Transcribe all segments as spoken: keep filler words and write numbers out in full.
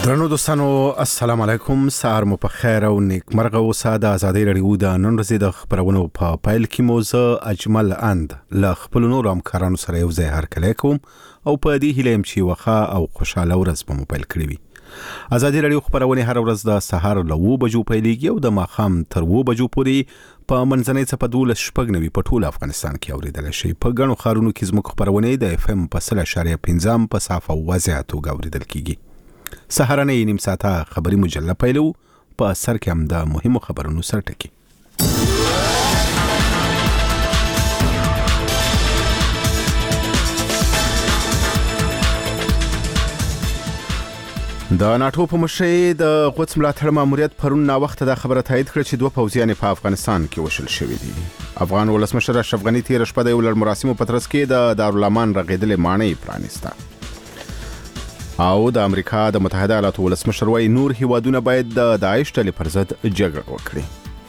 درنو دوستانو السلام علیکم، سهار مو په خیر او نیکمرغه اوسه. د ازادي رادیو د نن ورځې د خبرونو په پایل کې موزه اجمل اند ل خپل نور همکارانو سره یو ځای هرکلی کوم او په دې هیله يم چې وخه او خوشاله ورځ په موبایل کړی وي. ازادي رادیو خبرونه هر ورځ د سهار له و بجو پیلېږي او د ماښام تر و بجو پورې په منځنۍ څپه دولس شپږ نوي په ټول افغانستان کې اوریدل شي. په ګڼو ښارونو کې زموږ خبرونه د اف ام په سل اشاریه پنځم په صافه وضعیت توګه اوریدل کیږي. سهارنۍ نیم ساعته خبري مجله پیلو، په سر کې هم د مهمو خبرونو سرټکی. د ناتو په مشرۍ د قدس ملاتړ ماموریت پرون نا وخت د خبره تایید کړ چې دوه پوځیان په افغانستان کې وشل شوي دي. افغان ولسمشر اشرف غنی تیر شپه د ولر مراسمو په ترڅ کې د دارالامان رغیدلې ماڼۍ پرانیسته او د امریکا د متحده ایالاتو ولسمشر وايي نور هیوادونه باید د داعش ډلې پر ضد جګړه وکړي.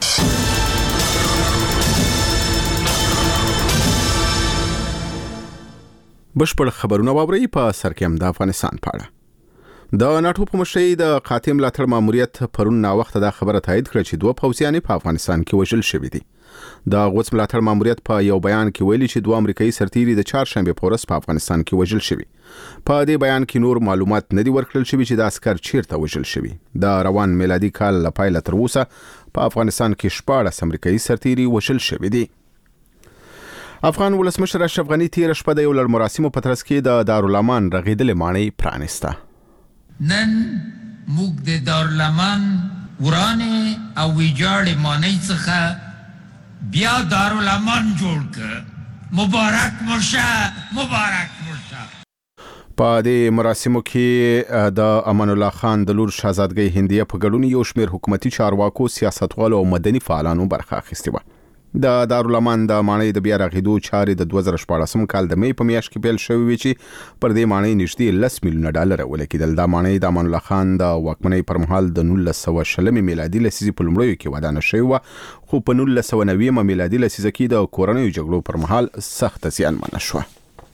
بشپړ خبرونه واورئ. په سر کې هم د افغانستان په اړه د ناتو په مشرۍ د قاتم ملاتړ ماموریت پرون نا وخت د خبره تایید کړ چې دوه پوځیان په افغانستان کې وژل شوي دي. د قدس ملاتړ ماموریت په یو بیان کې ویلي چې دوه امریکایي سرتیري د چهارشنبه په ورځ په افغانستان کې وژل شوي. په دې بیان کې نور معلومات نه دي ورکړل شوي چې د عسكر چیرته وژل شوي. د روان میلادي کال له پیله تر اوسه په افغانستان کې شپاړس امریکایي سرتیري وژل شوي دي. افغان ولسمشر اشرف غنی تیر شپه د ولر مراسمو په ترڅ کې د دارالامان رغیدلې ماڼۍ پرانیسته. نن موږ د دارالامان ورانې او ویجاړې ماڼۍ څخه بیا دارالامان جوړ کړ. مبارک مرشه، مبارک مرشه. په دې مراسمو کې د امان الله خان د لور شاهزادګۍ هندیه په ګډون یو شمېر حکومتي چارواکو، سیاستوالو او مدني فعالانو برخه اخیستې وه. د دارالامان د ماڼۍ د بیا رغیدو چارې د دوه زره شپاړسم کال د مې په میاشت کې پیل شوې وې چې پر دې ماڼۍ نږدې لس میلیونه ډالر ولګېدل. دا ماڼۍ د امان الله خان د واکمنۍ پر مهال د نولس سوه شلمې میلادي لسیزې په لومړیو کې ودانه شوې وه، خو په نولس سوه نوېمه میلادي لسیزه کې د کورنیو جګړو پر مهال سخته زیانمنه شوه.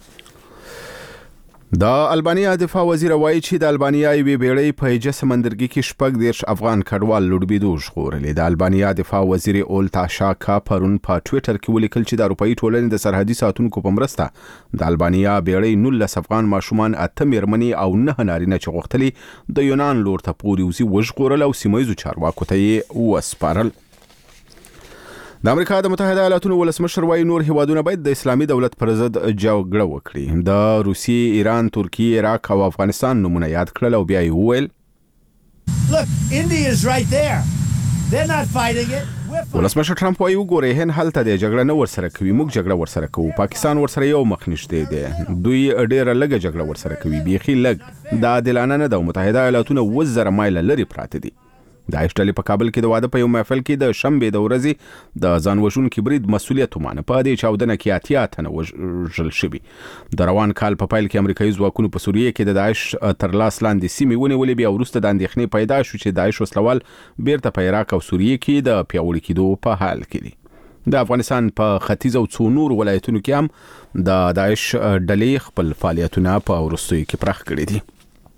د البانیا دفاع وزیر وایي چې د البانیا یوې بیړۍ په ایجه سمندرګي کې شپږ دېرش افغان کډوال لوټبېدو ژغورلې. د البانیا دفاع وزیر اولتا شاکا پرون په ټویټر کې ولیکل چې د اروپایي ټولنې د سرحدي ساتونکو په مرسته د البانیا بیړۍ نولس افغان ماشومان، اته مېرمنې او نه نارینه چې غوښتلي د یونان لور ته پورې وځي وژغورل او سیمه ییزو چارواکو ته یې وسپارل. د امریکا د متحده ایالاتو ولسمشر وايي نور هیوادونه باید د اسلامي دولت پر ضد جګړه وکړي. د روسیې، ایران، ترکیې، عراق او افغانستان نمونه یاد کړل او بیا یې وویل ولسمشر ټرمپ وايي وګورئ هند هلته د جګړه نه ورسره کوي، موږ جګړه ورسره کوو. پاکستان ورسره یو مخ نږدې دی، دوی ډېره لږه جګړه ورسره کوي، بیخي لږ. دا عادلانه نه ده. متحده ایالاتونه اووه زره مایله لرې پراته دي. د داعش ډلې په کابل کې د واده په یو محفل کې د شنبې د ورځې د ځان وژونکي برید مسؤلیت ومانه. په دې چاودنه کې اتیا تنه وژل شوي. د روان کال په پیل کې امریکایي ځواکونو په سوریه کې د داعش تر لاس لاندې سیمې ونیولې. بیا وروسته د اندېښنې پیدا شو چې داعش وسلوال بیرته په عراق او سوریه کې د پیاوړي کېدو په حال کې دي. د افغانستان په ختیځ او څو نور ولایتونو کې هم د داعش ډلې خپل فعالیتونه په وروستیو کې پراخ کړي دي.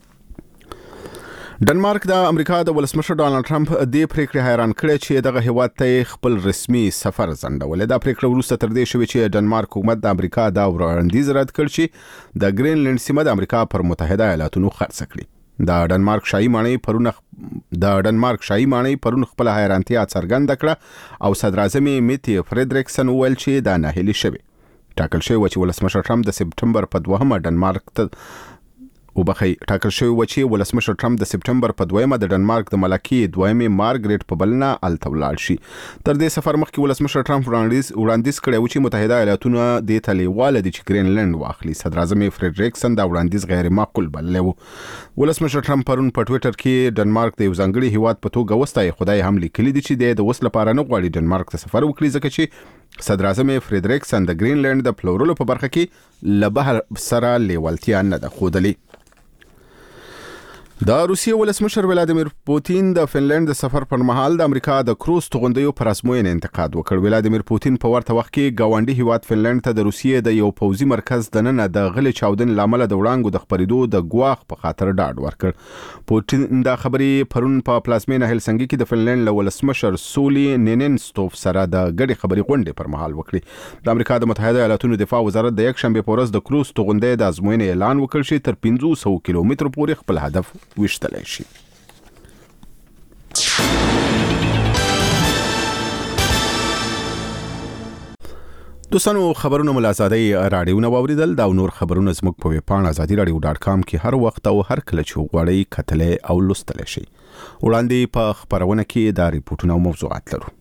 ډنمارک د امریکا د ولسمشر ډانلډ ټرمپ دې پریکړې حیران کړی چې دغه هیواد ته خپل رسمي سفر ځنډولې. دا پریکړه وروسته تر دې شوې چې ډنمارک حکومت د امریکا دا وړاندیز رد کړ چې د ګرینلند سیمه د امریکا پر متحده ایالاتونو خرڅ کړي. د ډنمارک شاهي ماڼۍ پرون د ډنمارک شاهي ماڼۍ پرون خپل حیرانتیا څرګنده کړه او صدر اعظم میتی فریدریکسن وویل چې دا ناهیلي شوی. ټاکل شوی و چې ولسمشر ټرمپ د سپټمبر په دوهمه ډنمارک ته وبخي ټاکل شوی و چې ولسمشر ټرمپ د سپټمبر په دویمه د ډنمارک د ملکې دویمه مارګریټ په بلنه الته ولاړ شي. تر دې سفر مخکې ولسمشر ټرمپ وړاندیز وړاندیز کړی و چې متحده ایالاتونه دې ته لیواله دي چې ګرینلند واخلي. صدر اعظم فریدریکسن دا وړاندیز غیر معقول بللی و. ولسمشر ټرمپ پرون په ټویټر کې ډنمارک د یو ځانګړي هیواد په توګه وستایي. خدای هم لیکلي دي چې د وس لپاره نه غواړي ډنمارک ته سفر وکړي ځکه چې صدر اعظم فریدریکسن د ګرینلند د پلورلو په برخه کې له بحر سره لیوالتیا نه ده ښودلې. د روسیې ولسمشر ولادیمیر پوتین د فنلند د سفر پر مهال د امریکا د کروز توغندیو پر ازموینې انتقاد وکړ. ولادیمیر پوتین په ورته وخت کې گاونډي هیواد فنلند ته د روسیې د یو پوځي مرکز د نن د غلې چاودنې لامل د وړانګو د خبرېدو د ګواښ په خاطر ډاډ ورکړ. پوتین دا خبرې پرون په پلازمینه هلسنګي کې د فنلند له ولسمشر سولي نیننستوف سره د ګډې خبرې غونډې پر مهال وکړي. د امریکا د متحده ایالاتونو دفاع وزارت د یک شنبه په ورځ د کروز توغندۍ د ازموینې اعلان وکړ چې تر پنځه سوه کیلومترو پورې خپل هدف وشتلی شي. دوستانو خبرونه ملازادي رادیو نو اوریدل دا نور خبرونه زموږ په ویب پاڼه ازادي رادیو ډاټ کام کې هر وخت او هر کله چې وغواړئ کتلې او لوستلی شئ. وړاندې په خبرونه کې دا ریپورتونه او موضوعات لرو.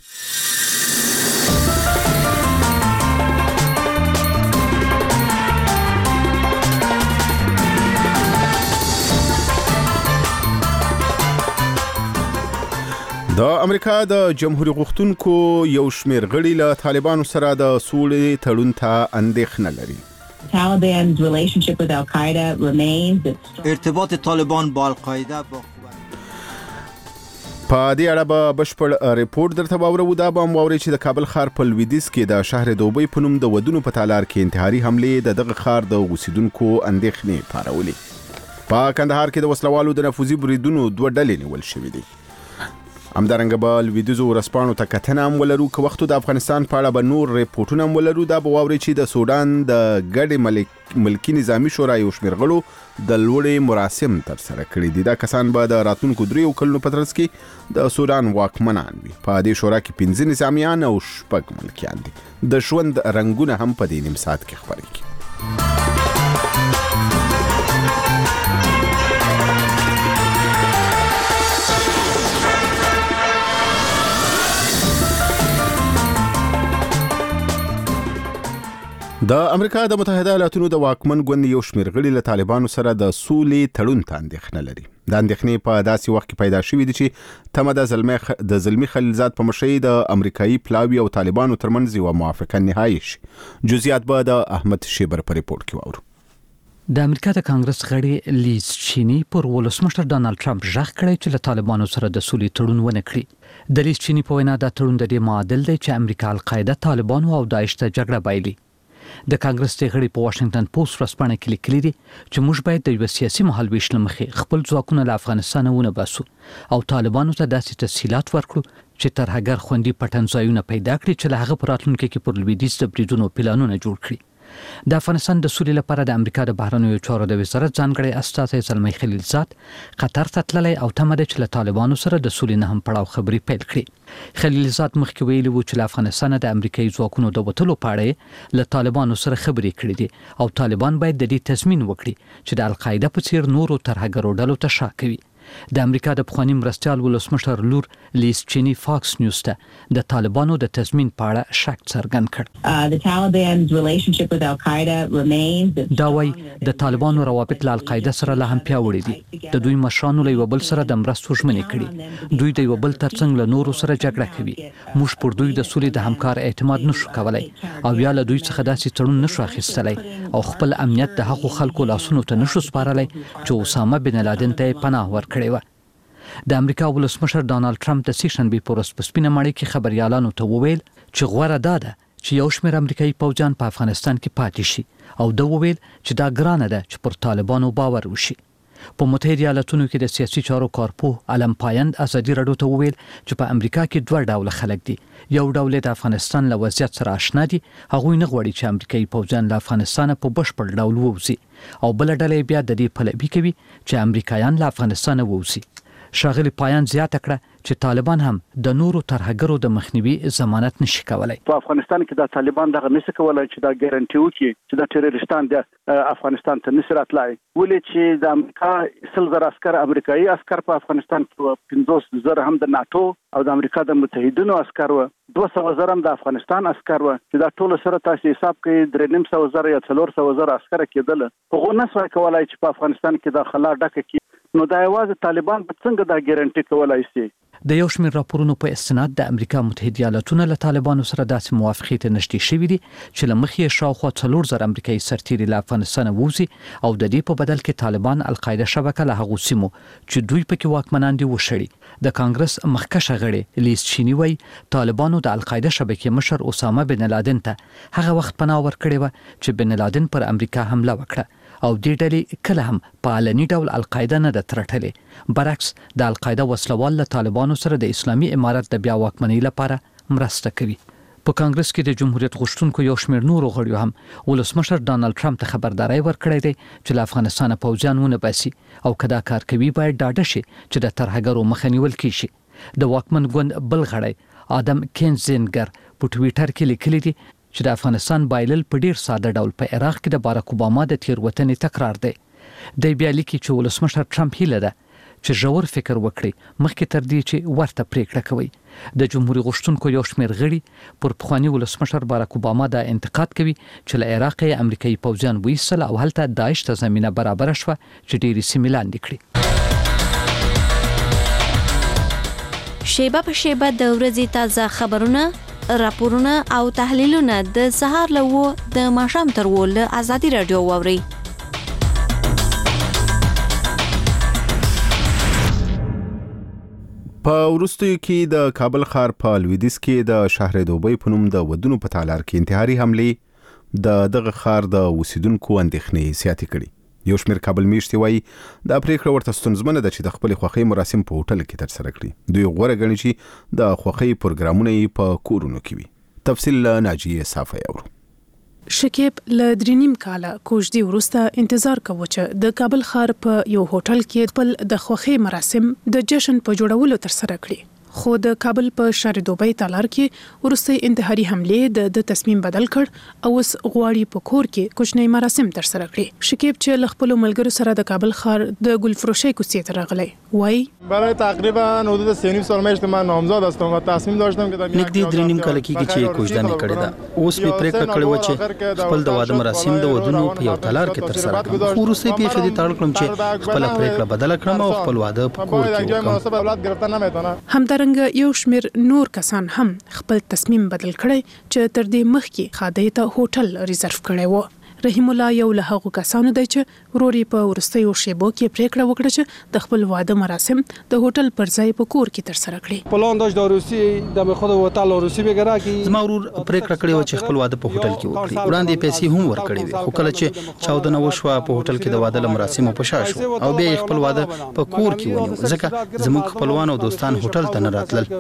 د امریکا د جمهوریت غوښتونکو یو شمېر غړي له طالبانو سره د سولې تړون ته اندېښنه لري. Taliban's relationship with Al-Qaeda remains. ارتباط طالبان با القاعده با په دې اړه به بشپړ ریپورت درته واورو. دا به هم واورئ چې د کابل ښار په لویدیځ کې د شهر دوبۍ په نوم د ودونو په تالار کې انتحاري حملې د دغه ښار د اوسیدونکو اندېښنې پارولې. په کندهار کې د وسلوالو د نفوذي بریدونو دوه ډلې نیول شوې دي. همدارنګه به لویدیځو ورځپاڼو ته کتنه هم ولرو. که وختو د افغانستان په اړه به نور ریپورټونه هم ولرو. دا به واورئ چې د سودان د ګډې ملکي نظامي شورا یو شمېر غړو د لوړې مراسم ترسره کړي دي. دا کسان به د راتلونکو دریو کلونو په ترڅ کې د سودان واکمنان وي. په دې شورا کې پنځه نظامیان او شپږ ملکیان دي. د ژوند رنګونه هم په دې نیم ساعت کې خبرې کوي. د امریکا د متحده ایالاتونو د واکمن ګوند یو شمېر غړي له طالبانو سره د سولې تړون ته اندېښنه لري. د اندېښنې په داسې وخت کې پیدا شوې دي چې تمه د زلمي د زلمي خلیلزاد په مشرۍ د امریکایي پلاوي او طالبانو ترمنځ یو موافقه نهایی شي. جزئیات به د احمد شیبر په ریپورت کې واورو. د امریکا د کانګرس غړي لیز چینی پر ولسمشر ډانلډ ټرمپ ژغ کړی چې له طالبانو سره د سولې تړون ونه کړي. د لیز چینی په وینا دا تړون د دې معادل دی چې امریکا القاعده، طالبانو او داعش ته جګړه بایلي. د کانګرس د غړي په واشنگټن پوسټ ورځپاڼه کې لیکلي دي چې موږ باید د یو سیاسي مهالویش لمخې خپل ځواکونه له افغانستان ونه باسو او طالبانو ته داسې تسهیلات ورکړو چې ترهګر خوندي پټنځایونه پیدا کړي چې له هغه په راتلونکي کې پر لویدیځ د بریدونو پلانونه جوړ کړي. د افغانستان د سولې لپاره د امریکا د بهرنیو چارو د وزارت ځانګړی استازی زلمی خلیلزاد قطر ته تللی او تمه ده چې له طالبانو سره د سولې نه هم پړاو خبرې پیل کړي. خلیلزاد مخکې ویلي وو چې له افغانستان د امریکایي ځواکونو د وتلو په اړه له طالبانو سره خبرې کړې دي او طالبان باید د دې تضمین وکړي چې د القاعده په څیر نورو ترهګرو ډلو ته شا کوي. د امریکا د پخواني مرستیال ولسمشر لور لیز چینی فاکس نیوز ته د طالبانو د تضمین په اړه شک څرګند کړ. The Taliban's relationship with Al-Qaeda remains. دا وايي د طالبانو روابط له القاعده سره لا هم پیاوړي دي. د دوی مشرانو له یو بل سره د مرستو ژمنې کړي. دوی د یو بل ترڅنګ له نورو سره جګړه کوي. موږ پر دوی د سولې د همکار اعتماد نشو کولای او یا له دوی څخه داسې تړون نشو اخیستلی او خپل امنیت د هغو خلکو لاسونو ته نشو سپارلی چې اسامه بن لادن ته پناه ورکړي. د امریکا ولسمشر ډانلډ ټرمپ د سې شنبې په ورځ په سپینه ماڼۍ کې خبریالانو ته وویل چې غوره ده چې یو شمېر امریکایي پوځیان په افغانستان کې پاتې شي او دا وویل چې دا ګرانه ده چې پر طالبانو باور وشي. په متحده ایالاتونو کې د سیاسي چارو کارپوه علم پایند ازادي راډیو ته وویل چې په امریکا کې دوه ډوله خلک دي. یو ډول د افغانستان له وضعیت سره آشنا دي، هغوی نه غواړي چې امریکایي پوځیان له افغانستان په بشپړ ډول ووځي او بل ډله بیا د دې پلوي کوي چې امریکایان له افغانستان ووځي. شاغلی پایان زیاته کړه چې طالبان هم د نورو ترهګرو د مخنیوي ضمانت نشي کولای. په افغانستان کې د طالبان دغه نشي کولای چې دا ګارانټي وکړي چې د ټیرریستان د افغانستان ته نشي راتلای. ولې چې د امریکا سل زر عسكر امریکایي عسكر په افغانستان کې پنځوس زر هم د ناتو او د امریکا د متحدینو عسكر و، دوه سوه زر هم د افغانستان عسكر و چې دا ټول سره تاسو حساب کړئ درې نیم سوه زر یا څلور سوه زر عسكر کېدل. هغه نشي کولای چې په افغانستان کې د خلا ډکه کې نو دا یوازې طالبان به څنګه دا ګارانټي کولای شي. د یو شمېر راپورونو په استناد د امریکا متحده ایالاتونه له طالبانو سره داسې موافقې ته نږدې شوي دي چې له مخې یې شاوخوا څلور زره امریکایي سرتیري له افغانستانه ووځي او د دې په بدل کې طالبان القاعده شبکه له هغو سیمو چې دوی پکې واکمنان دي وشړي. د کانګرس مخکشه غړي لیز چینی وایي طالبانو د القاعده شبکې مشر اسامه بن لادن ته هغه وخت پناه ورکړې وه چې بن لادن پر امریکا حمله وکړه او دې ډلې کله هم په علني ډول القاعده نه ده ترټلې. برعکس د القاعده وسلوال له طالبانو سره د اسلامي امارت د بیا واکمنۍ لپاره مرسته کوي. په کانګرس کې د جمهوریت غوښتونکو یو شمېر نورو غړیو هم ولسمشر ډانلډ ټرمپ ته خبرداری ورکړی دی چې له افغانستانه پوځیان ونه باسي او که دا کار کوي باید ډاډه شي چې د ترهګرو مخه نیول کیږي. د واکمن ګوند بل غړی آدم کینزینګر په ټویټر کې لیکلی دی چې د افغانستان بایلل په ډیر ساده ډول په عراق کې د باراک اوباما د تیروتنې تکرار دی. د بیا لیکي چې ولسمشر ټرمپ هیله ده چې ژور فکر وکړي مخکې تر دې چې ورته پریکړه کوي. د جمهوریت غوښتونکو یو شمېر غړي پر پخواني ولسمشر باراک اوباما دا انتقاد کوي چې له عراق یې امریکایي پوځیان وایستل او هلته داعش ته زمینه برابره شوه چې ډېرې سیمې لاندې کړي. شیبه په شیبه د ورځې تازه خبرونه، راپورونه او تحلیلونه د سهار له وو د ماښام تر وو له ازادي رادیو واوري. په وروستیو کې د کابل ښار په لویدیځ کې د شهر دوبۍ په نوم د ودونو په تالار کې انتحاري حملې د دغه ښار د اوسیدونکو اندېښنې زیاتې کړي. یو شمېر کابل میشتې وایي دا پریکړه ورته ستونزمنه ده چې د خپلې خوښۍ مراسم په هوټل کې ترسره کړي. دوی غوره ګڼي چې د خوښۍ پروګرامونه یې په کورونو کې وي. تفصیل له ناجیه صافی اورو. شکیب له درې نیم کاله کوژدې وروسته انتظار کوو چې د کابل ښار په یو هوټل کې خپل د خوښۍ مراسم د جشن په جوړولو ترسره کړي. خو د کابل په شهر دوبۍ تالار کې وروستي انتحاري حملې د د تصمیم بدل کړ او اوس غواړي په کور کې کوچنی مراسم ترسره کړي. شکیب چې له خپل ملګرو سره د کابل ښار د ګلفروشۍ کوڅې ته راغلی وایي برای تقریبا حدود سه نیم سال مشت من نامزد هستم و تصمیم داشتم که نږدې درې نیم کال کېږي چې کوژدنې کړې ده. اوس مې پریکړه کړې وه چې خپل د واده مراسم د ودونو په یو تالار کې ترسره کړم. خو وروستۍ پیښې دې تړل کړم چې خپله پریکړه بدله کړم او خپل واده په کور کې وکړم. همدارنګه یو شمېر نور کسان هم خپل تصمیم بدل کړی چې تر دې مخکې خادۍ ته هوټل ریزرف کړی و. رحیم الله یو له هغو کسانو دی چې ورور یې په وروستیو شیبو کې پریکړه وکړه چې د خپل واده مراسم د هوټل پر ځای په کور کې ترسره کړي. پلان داشت داروسی د خود هوټل داروسی بګرا کې زما ورور پریکړه کړې و چې خپل واده په هوټل کې وکړي. وړاندې پیسې هم ورکړې وې خو کله چې چاودنه وشوه په هوټل کې د واده مراسم په شا شو او بیا خپل واده په کور کې ونیو ځکه زموږ خپلوان او دوستان هوټل ته نه راتلل.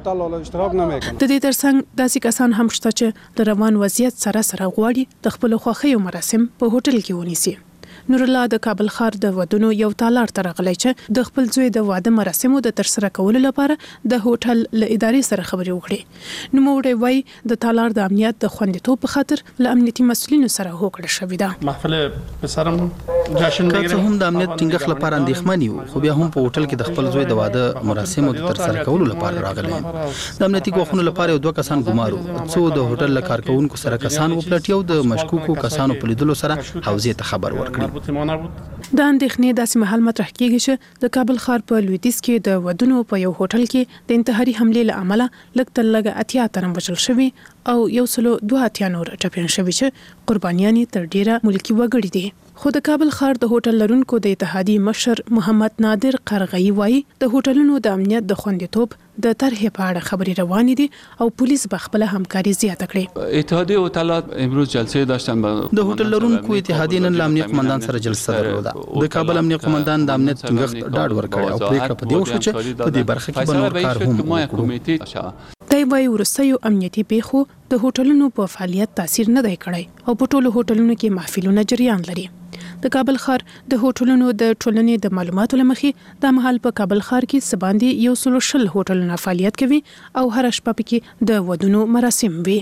د دې ترڅنګ داسې کسان هم شته چې د روان وضعیت سره سره غواړي د خپل خوښۍ مراسم په هوټل کې ونیسي. نور الله د کابل ښار د ودونو یو تالار ته راغلی چې د خپل زوی د واده مراسمو د ترسره کولو لپاره د هوټل له ادارې سره خبرې وکړي. نوموړی وایي د تالار د امنیت د خوندیتوب په خاطر له امنیتي مسؤلینو سره هوکړه شوې ده. محفل پسرم جشن که څه هم د امنیت ټینګښت لپاره اندېښمن یو خو بیا هم په هوټل کې د خپل زوی د واده مراسمو د ترسره کولو لپاره راغلی. د امنیتي ګواښونو لپاره یو دوه کسان ګمارو څو د هوټل له کارکوونکو سره کسان وپلټي او د مشکوکو کسانو په لیدلو سره حوزې ته خبر ورکړي. د اندېښنې داسې مهال مطرح کیږي چې د کابل ښار په لویدیځ کې د ودونو په یو هوټل کې د انتحاري حملې له امله لږ تر لږه اتیا تنه وژل شوي او یو سلو دوه اتیا نور ټپیان شوي چې قربانیان تر ډیره ملکي وګړي دي. خو د کابل ښار د هوټل لرونکو د اتحادیې مشر محمد نادر قرغی وایي د هوټلونو د امنیت د خوندیتوب د طرحې په اړه خبرې روانې دي او پولیس به خپل همکاري زیاته کړي. اتحادیه هوټلات امروز جلسه داشتن د هوټل لرونکو اتحادیې نن له امنیت قومندان سره جلسه درلوده. د کابل امنیت قومندان د امنیت ټینګښت ډاډ ورکړی او پریکړه په دې وشوه چې په دې برخه کې به نور کار هم وکړو. دی وايي وروستیو امنیتي پیښو د هوټلونو په فعالیت تاثیر نه دی کړی او په ټولو هوټلونو کې محفلونه جریان لري. د کابل ښار د هوټلونو د ټولنې د معلوماتو لمخې د مهال په کابل ښار کې سباندې یو سلو شل هوټلونه فعالیت کوي او هر شپه پکې د ودونو مراسم وي.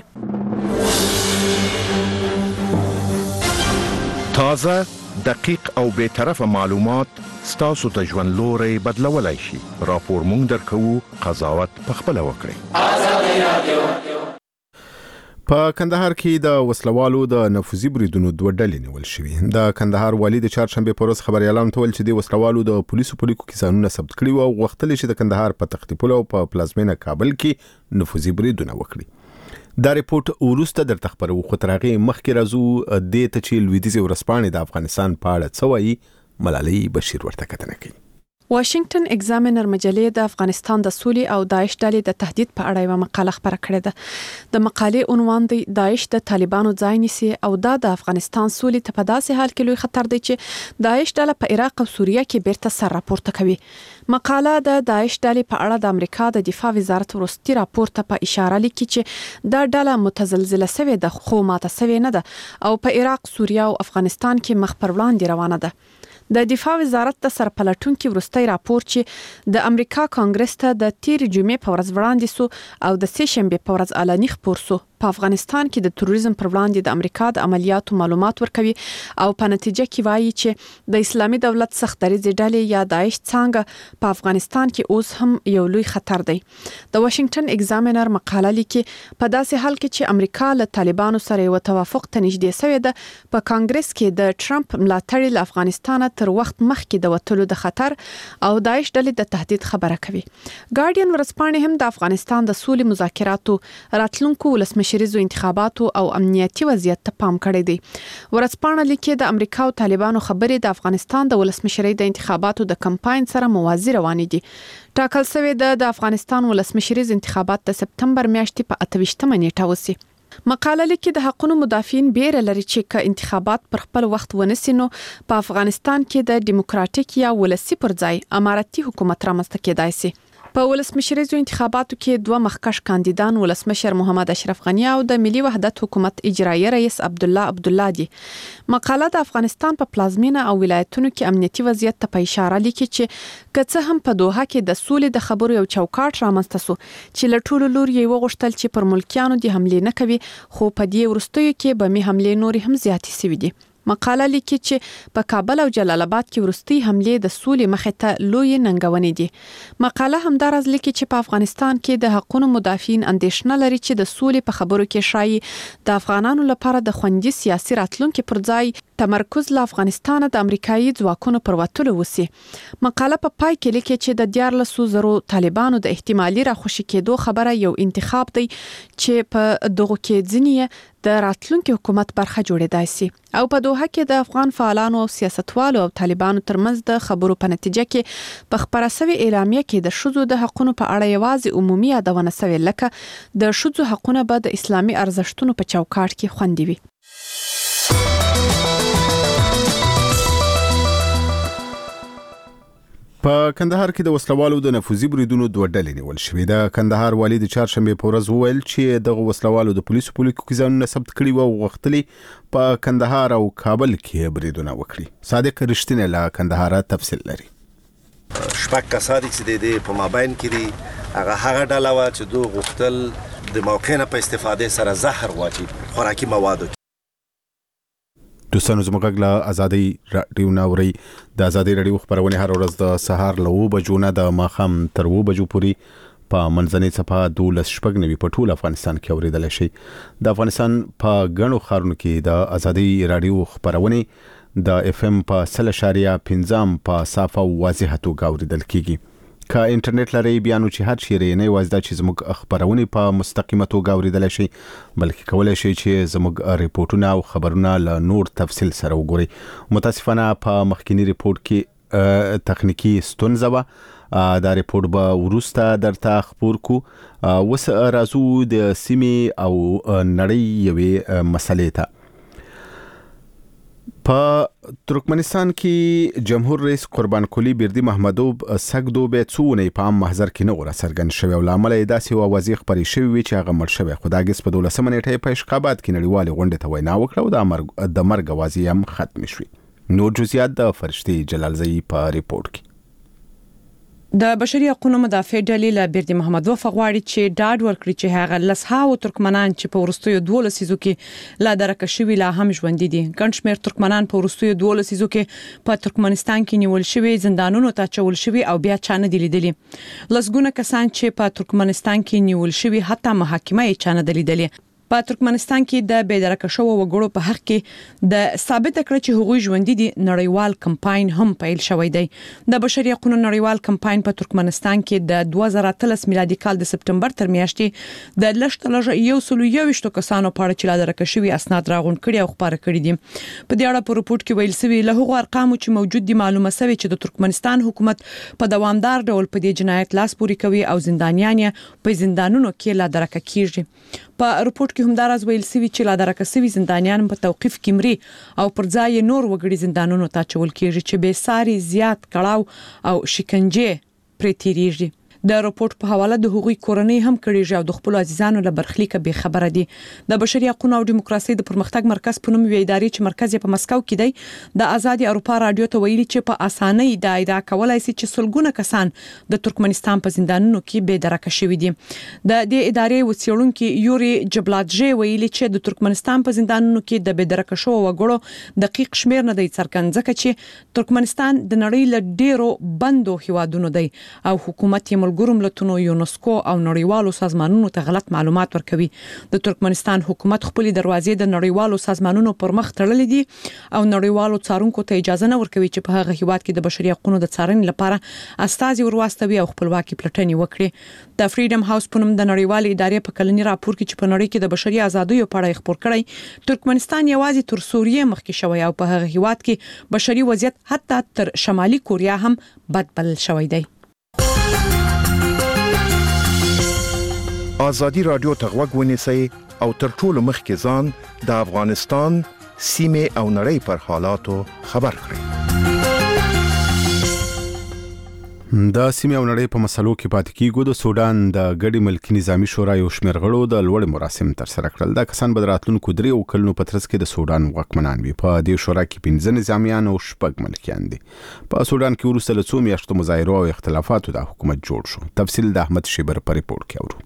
تازه، دقیق او بې طرفه معلومات ستاسو ته ژوند لوري بدلولای شي. راپور مونږ درکوو، قضاوت په خپله وکړئ. په کندهار کې د وسلوالو د نفوذي بریدونو دوه ډلې نیول شوې. د کندهار والي د چهارشنبه په ورځ خبري اعلان تول چې د وسلوالو د پولیسو په لیکو کې ځانونه ثبت کړي او غوښتل چې د کندهار په تختیپول او په پلازمینه کابل کې نفوذي بریدونه وکړي. دا ریپورت ورسته در تخبرو خو ترغه مخکې راځو د ته چې لویدیځ ورسپانې د افغانستان په اړه څوي ملالۍ بشیر ورته کتنه کوي. واشنگټن ایگزامینر مجلې د افغانستان د سولې او داعش ډلې د تهدید په اړه یو مقاله خبره کړې ده. د مقالې عنوان دی داعش د طالبانو ځای نیسي او دا د افغانستان سولې ته په داسې حال کې لوی خطر دی چې داعش ډله په عراق او سوریه کې بیرته سر راپورته کوي. مقاله د داعش ډلې په اړه د امریکا د دفاع وزارت وروستي راپور ته په اشاره لیکي چې دا ډله متزلزله شوې ده خو ماته شوې نه ده او په عراق، سوریه او افغانستان کې مخ پر وړاندې روانه ده. د دفاع وزارت د سرپلټونکو وروستي راپور چې د امریکا کانګرس ته د تیر جمعې په ورځ وړاندې سو او د سه شنبه په ورځ اعلاني خبر سو په افغانستان کې د تروریزم پر وړاندې د امریکا د عملیاتو معلومات ورکوي او په نتیجه کې وایي چې د اسلامي دولت سخت دریځ ډلې یا داعش څنګه په افغانستان کې اوس هم یو لوی خطر دی. د واشنگټن ایگزامینر مقاله لیکي په داسې حال کې چې امریکا له طالبانو سره یو توافق ته نږدې شوې ده په کانګرس کې د ټرمپ ملاتړي له افغانستان تر وخت مخکې د وټلو د خطر او داعش ډلې د تهدید خبره کوي. ګارډین ورځپاڼه هم د افغانستان د سولې مذاکراتو راتلونکو ولسمشر شریزو انتخاباتو او امنیتي وضعیت ته پام کړی دی. ورځپاڼه لیکي د امریکا او طالبانو خبرې د افغانستان د ولسمشرۍ د انتخاباتو د کمپاین سره موازي روانې دي. ټاکل شوی د د افغانستان ولسمشریز انتخابات د سپتمبر میاشتې په اته ویشتمه نیټه وسی. مقاله لیکي د حقوقو مدافعین بیره لري چې ک انتخابات پر خپل وخت ونسینو په افغانستان کې د دیموکراتیک یا ولسی پر ځای امارتي حکومت رامنځته کېدای شي. په ولسمشریزو انتخاباتو کې دوه مخکښ کاندیدان ولسمشر محمد اشرف غنی او د ملي وحدت حکومت اجرایي رئیس عبد الله عبد الله دي. مقاله د افغانستان په پلازمینه او ولایتونو کې امنیتي وضعیت ته په اشاره لیکي چې کڅه هم په دوحه کې د سولې د خبرو یو چوکاټ رامنځته شو چې له ټولو لوري یې وغوښتل چې پر ملکیانو د حمله نه کوي خو په دې ورستیو کې به می حمله نور هم زیاتې شوې دي. مقاله لیکي چې په کابل او جلال آباد کې ورستي حمله د سولې مخې ته لوی ننګونې دي. مقاله همدارز لیکي چې په افغانستان کې د حقوقو مدافعین اندېښنه لري چې د سولې په خبرو کې شایي د افغانانو لپاره د خوندي سیاسي راتلونکو پر ځای تمرکز له افغانستان د امریکایي ځواکونو پر وټلو وسی. مقاله په پای کې لیکي چې د دیارلسو زرو طالبانو د احتمالي راخوشي کېدو خبره یو انتخاب دی چې په دغه کې ځینې د راتلونکي حکومت برخه جوړېدای شي او په دوحه کې د افغان فعالانو او سیاستوالو او طالبانو ترمنځ د خبرو په نتیجه کې په خبره شوی اعلامیه کې د شذو د حقوقو په اړه یوازې عمومي یادونه شوی لکه د شذو حقوقونه به د اسلامي ارزښتونو په چوکاټ کې خوندي وي. په کندهار کې د وسلوالو د نفوذي بریدونو دوه ډلې نیول شوې. د کندهار والي د چهارشنبه په ورځ وویل چې د وسلوالو د پولیسو په لیکو کې ځانونه ثبت کړي او غوښتلي په کندهار او کابل کې بریدونه وکړي. صادق رښتینی له کندهار تفصیل لري. شپږ کسان چې د دې په مابین کې دي هغه هغه ډله وا چې دوی غوښتل د موقع نه په استفاده سره زهر واچي خوراکي مواد. دوستانو زموږ له ازادي رادیو ناوري د ازادي رادیو خبرونه هر ورځ د سهار له و بجو نه د ماخام تر و بجو پورې په منځنۍ صفه دولس شپږ نوي په ټول افغانستان کې اوریدل شي. د افغانستان په غنو خارونو کې د ازادي رادیو خبرونه د اف ام په سل اشاریه پنځم په صافه واضحه توګه اوریدل کیږي. که انټرنیټ لري بیانو چې هر شي نه وازدا چې زموږ خبرونه په مستقیمه توګه اوریدل شي بلکې کولای شي چې زموږ ریپورتونه او خبرونه له نور تفصیل سره وګوري. متاسفانه په مخکینی ریپورت کې تخنیکی ستونزه و دا ریپورت به ورسته درته خبر کو. وس رازو د سیمې او نړۍ یوې مسلې ته. په ترکمنستان کې جمهور رئیس قربان کلی بردی محمدوب سګدو به څونه په محضر کې نه غوړه سرګن شوی او لامل یې داسې و وضعیت پرې شوی چې هغه مړ شوی. خدایګس په دولسمه نیټه په اشقابات کې نړیوال غونډه ته وینا وکړه او د مرګ د مرګ وازی هم ختم شوی. نور جزئیات د فرشتي جلالزئی په ریپورت کې. د بشري حقوقو مدافع ډلې له بردي محمدوف غواړي چې ډاډ ورکړي چې هغه لسهاو ترکمنان چې په ورستیو دوه لسیزو کې لا درک شوی لا هم ژوند دي. ګڼ شمېر ترکمنان په ورستیو دوه لسیزو کې په ترکمنستان کې نیول شوی زندانونو ته چول شوی او بیا چانه دي لیدلي. لسګونه کسان چې په ترکمنستان کې نیول شوی حتی محاکمه یې چانه دي لیدلي. په ترکمنستان کې د بېدرکه شو وګړو په حق کې د ثابت کړ چې هغوی ژوندۍ دي نړیوال کمپاین هم پیل شوی دی. د بشري حقوقو نړیوال کمپاین په ترکمنستان کې د دوه زره اتلس میلادي کال د سپتمبر تر میاشتې د لشتلږه یو سل یو ویشت کسانو په اړه چې لا درکه شوی اسناد راغونډ کړي او خبره کړي دي. په دې اړه په رپورت کې ویل شوی له هغو ارقامو چې موجود دي معلومه شوی چې د ترکمنستان حکومت په دوامدار ډول په دې جنایت لاس پورې کوي او زندانیان په زندانونو کې لا درکه کیږي. په رپورت کې هم دا راز ویل شوی چې لا درکه شوی زندانیان په توقيف کې مري او پر ځای نور وګړي زندانونو ته چول کیږي چې به ساري زیات کړهو او شکنجه پرې تیریږي. د رپورت په حواله د حقوقي کورنۍ هم کړي او د خپل عزیزانو له برخلیک به خبره دي. د بشري حقوقو او دیموکراسي د پرمختګ مرکز په نوم وی ادارې چې مرکز یې په مسکو کې دی د آزادي اروپا رادیو ته ویلي چې په اسانۍ د ادعا کولای شي چې سلګونه کسان د ترکمنستان په زندانونو کې به درکه شوي دي. د دې ادارې وڅېړونکو یوري جبلاتجی ویلي چې د ترکمنستان په زندانونو کې د به درکه شو وګړو دقیق شمیر نه دی څرګند ځکه چې ترکمنستان د نړۍ له ډیرو بندو هیوادونو دی او حکومت یې ګورم لتونو یونسکو او نړیوالو سازمانونو ته غلط معلومات ورکوي. د ترکمنستان حکومت خپل دروازې د نړیوالو سازمانونو پر مخ تړلې دي او نړیوالو څارونکو ته اجازه نه ورکوي چې په هغه هیواد کې د بشري حقوقو د څارنې لپاره استازي ورواستوي او خپلواکي پلټنې وکړي. د فریډم هاوس په نوم د نړیوال ادارې په کلنی راپور کې چې په نړۍ کې د بشري ازادیو په اړه خبر کړی ترکمنستان یوازې تر سوریه مخکې شوی او په هغه هیواد کې بشري وضعیت حتی تر شمالي کوریا هم بد بلل شوی دی. آزادی رادیو تغوږ ونیسئ او تر ټولو مخکې ځان د افغانستان سیمې او نړۍ پر حالاتو خبر کړئ. د سیمې او نړۍ په مسلو کې پاتې کیږو. د سودان د ګډي ملکی نظامی شورا یو شمېر غړو د لوړ مراسم تر سره کړل. دا کسان به راتلونکو درې کلونو په ترڅ کې د سودان واکمنان وي. په دې شورا کې پنځه نظامیان او شپږ ملکیان دي. په سودان کې وروسته له څو میاشتو مظاهرو او اختلافاتو د حکومت جوړ شو. تفصیل د احمد شیبر په ریپورت کې اورو.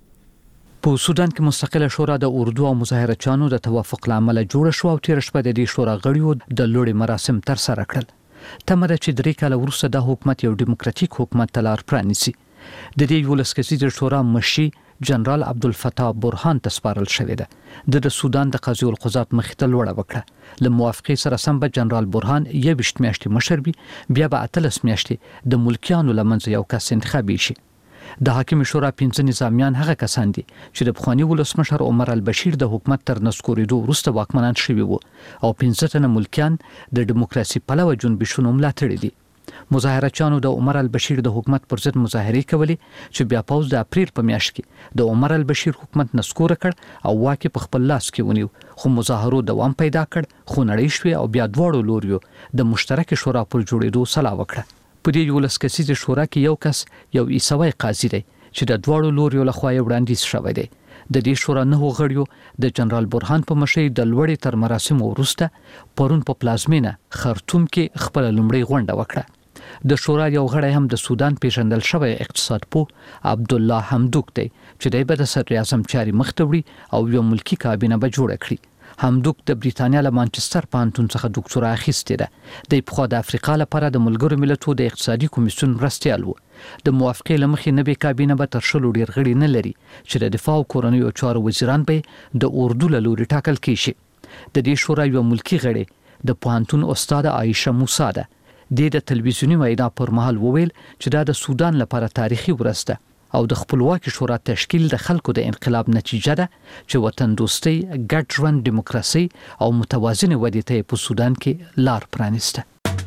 په سودان کې مستقله شورا د اردو او مظاهرچانو د توافق لامل جوړ شو او تیر شپه د دې شورا غړیو د لوړ مراسم تر سره کړل. تمه ده چې درې کاله وروسته د حکومت یو دیموکراتیک حکومت تلار پرانیسي. د دې یولس کسیزه شورا مشي جنرال عبدالفتاح برهان تسپارل شوی ده. د سودان د قاضي القضات مخته لوړه وکړه. له موافقه سره سم به جنرال برهان یويشت میاشتې مشر وي، بیا به اتلس میاشتې د ملکیانو لمنځه یو کس انتخابي شي. د حاکم شورا پنځه نظامیان هغه کسان دي چې د بخوانی ولسمشر عمر البشیر د حکومت تر نسکورېدو وروسته واکمنان شوي وو او پنځه تنه ملکیان د دیموکراسي پلوه جنبشونو ملاتړي دي. مظاهرچانو د عمر البشیر د حکومت پر ضد مظاهرې کولې چې بیا پاوز د اپریل په میاشت کې د عمر البشیر حکومت نسکور کړ او واکه په خپل لاس کې ونیو. خو مظاهرو دوام پیدا کړ، خو نړۍ شوې او بیا دواړو لوریو د مشترک شورا پر جوړېدو سلا وکړه. په دې یولس کسیزه شورا کې یو کس یو عیسوي قاضي دی چې د دواړو لوریو لخوا یې وړاندیز شوی دی. د دې شورا نه غړیو د جنرال برهان په مشرۍ د لوړې تر مراسم وروسته پرون په پلازمینه خرطوم کې خپل لومړی غونډه وکړه. د شورا یو غړی هم د سودان پیژندل شوی اقتصاد پوه عبدالله حمدوک دی چې د بد صدر اعظم چاري مختوړي او یو ملکی کابینه به جوړ کړي. حمدوک د بریتانیا له مانچستر پانتون څخه ډاکټورا اخیستې ده. د په د افریقا لپاره د ملګرو ملتونو د اقتصادي کمیسیون مرستيال وو. د موافقې لمخې نوې کابینه به تر شلو ډیر غړي نه لري چې د دفاع او کورنیو چارو وزیران به د اردو له لوري ټاکل کیشي. د دې شورا یو ملکی غړي د پانتون استاد عائشه موسی ده. د تلویزیونی وینا پر مهال وویل چې دا د سودان لپاره تاریخي ورسته او د خپلواکي شورا تشکیل د خلکو د انقلاب نتیجه ده چې وطن دوستي، ګډ ژوند، دیموکراسي او متوازنه ودې ته په سودان کې لار پرانیسته.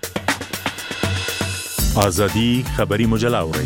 آزادی خبری مجله اورئ.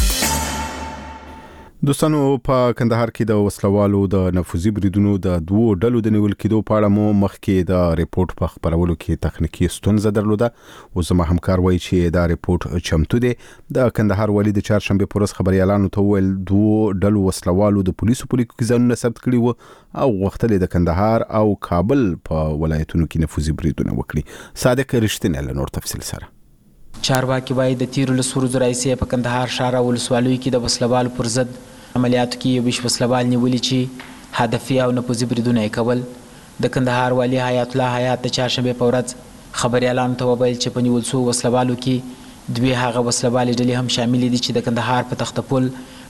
دوستانو په کندهار کې د وسلوالو د نفوذي بریدونو د دوو ډلو د نیول کېدو په اړه مو مخکې د ریپورت په خبرولو کې تخنیکی ستونزه درلوده. او زما همکار وایي چې دا ریپورت چمتو دی. د کندهار والی د چهارشنبه پر ورځ خبريالانو ته ویل دوو ډلو وسلوالو د پولیسو په لیکو کې ځانونه ثبت کړي وو او غوښتل د کندهار او کابل په ولایتونو کې نفوذي بریدونه وکړي. صادق رښتینی له نور تفصیل سره. چارواکي وایي د تیرو لسورو زرایسي په کندهار ښار او ولسوالۍ کې د وسلوالو پر ضد عملیاتو کې یو ویش وسلوال نیولي چې هدفي او نفوذي بریدونه یې کول. د کندهار والي حیات الله حیات د چهارشنبې په ورځ خبريالانو ته وویل چې په نیول شوو وسلوالو کې دوی هغه وسلوالې ډلې هم شاملې دي چې د کندهار په تخته پل،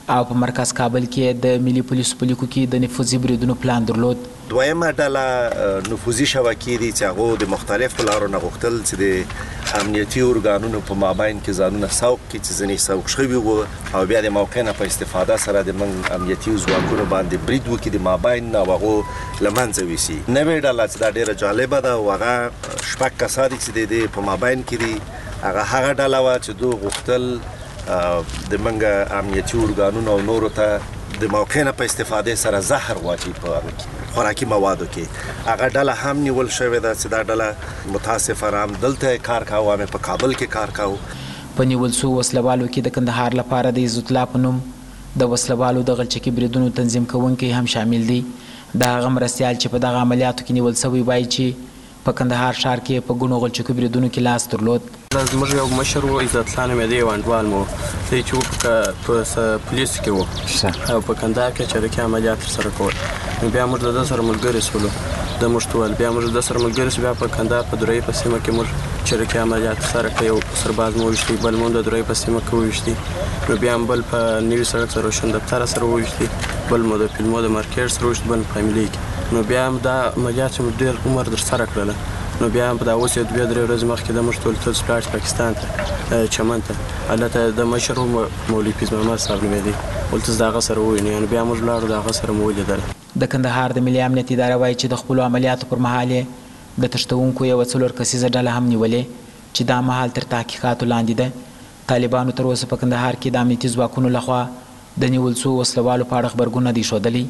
او په مرکز کابل کې د ملي پولیسو په لیکو کې د نفوذي بریدونو پلان درلود. دویمه ډله نفوذي شبکې دي چې هغه د مختلفو لارو نه غوښتل چې د امنیتي ارګانونو په مابین کې ځانونه سوق کړي چې ځینې سوق شوي وو او بیا د موقع نه په استفاده سره د من امنیتي ځواکونو باندې برید وکړي د مابین نه هغه له منځه ویسي. نوې ډله چې دا ډېره جالبه ده او هغه شپږ کسان دي چې د په مابین کې دي. هغه هغه ډله وه چې دوی غوښتل د منګه امنیتي ارګانونو او نورو ته د موقع نه په استفاده سره زهر واچي په خوراکي موادو کې. هغه ډله هم نیول شوې ده چې دا ډله متاسفانه هم دلته کار کاوه، هم په کابل کې کار کاوه. په نیول شو وسلوالو کې د کندهار لپاره د عزت الله په نوم د وسلوالو د غلچکي بریدونو تنظیم کوونکي هم شامل دي. دا هغه مرستیال چې په دغه عملیاتو کې نیول شوی وایي چې په کندهار ښار کې په ګڼو غلچکو بریدونو کې لاس درلود. زموږ یو مشر و عزت الله نومېده، یو انډوال مو دی چې په پولیسو کې و او په کندهار کې چریکي عملیات ترسره کول. نو بیا موږ د ده سره ملګري شولو، د موږ ټول بیا موږ د ده سره ملګري شو. بیا په کندهار په درې په سیمه کې موږ چریکي عملیات ترسره کړ. یو سرباز مو وویشتي، بل مو د درې په سیمه کې وویشتي. نو بیا هم بل په نوي سړک سره روشن دفتر سره وویشتي، بل مو د فلمو د مارکیټ سره وویشتي، بل په فامیلي کې. نو بیا هم دا عملیات چې موږ ډېر عمر درسره کړله. نو بیا هم په دا اوس یو دوه درې ورځې مخکې د موږ ټول تلس پلاټ پاکستان ته چمن ته هلته د مشر مولوي فیض محمد صاحب نومېدی، ولته د هغه سره وویني. نو بیا موږ لاړو، د هغه سره مو ولیدل. د کندهار د ملي امنیت اداره وایي چې د خپلو عملیاتو پر مهال یې د تښتونکو یوه څلور کسیزه ډله هم نیولې چې دا مهال تر تحقیقاتو لاندې ده. طالبانو تر اوسه په کندهار کې د امنیتي ځواکونو لخوا د نیول شوو وسلوالو په اړه خبرګون نه دي ښودلي.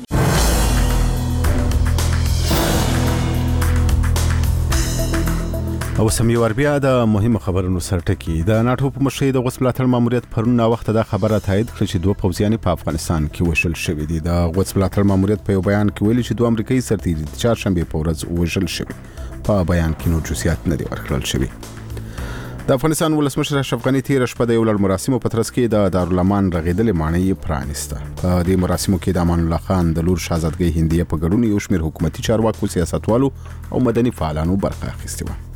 او سم یو بیا د مهمه خبرونو سرټکی. د ناتو په مشرۍ د غوڅ ملاتړ ماموریت پرون نا وخت د خبره تایید کړ چې دوه پوځیان په افغانستان کې وشل شوي دي. د غوڅ ملاتړ ماموریت په یو بیان کې ویلي چې دوه امریکایي سرتیري د چهارشنبه په ورځ وشل شوي. په بیان کې نور جزئیات نه دي ورکړل شوي. د افغانستان ولسمشر اشرف غني تیر شپه د یو لړ مراسمو په ترڅ کې د دارالامان رغیدلې ماڼۍ پرانیسته. په دې مراسمو کې د امان الله خان د لور شاهزادګۍ هندیه په ګډون یو شمېر حکومتي چارواکو، سیاستوالو او مدني فعالانو برخه اخیستې وه.